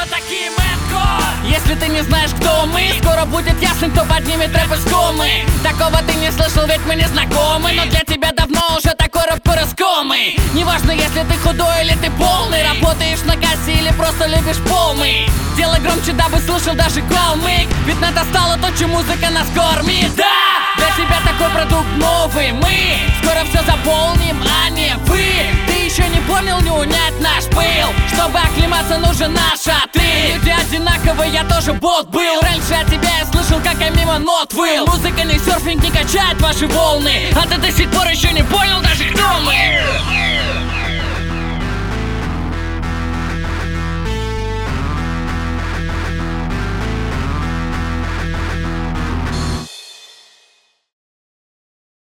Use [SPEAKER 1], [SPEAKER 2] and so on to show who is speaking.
[SPEAKER 1] такие мэтко. Если ты не знаешь, кто мы, скоро будет ясно, кто поднимет рэп из комы. Такого ты не слышал, ведь мы не знакомы, но для тебя давно уже такой рэп раскомый. Неважно, если ты худой или ты полный, работаешь на кассе или просто любишь полный. Делай громче, дабы слышал даже голмик, ведь надо стало то, чем музыка нас кормит. Да! Для тебя такой продукт новый. Мы скоро все заполним, а не вы. Ты еще не понял, не унять наш пыл. Чтобы оклематься, нужен наш отрыв. Люди одинаковые, я тоже бот был. Раньше от тебя я слышал, как я мимо нот выл. Музыка не серфинг, не качает ваши волны, а ты до сих пор еще не понял даже, кто мы.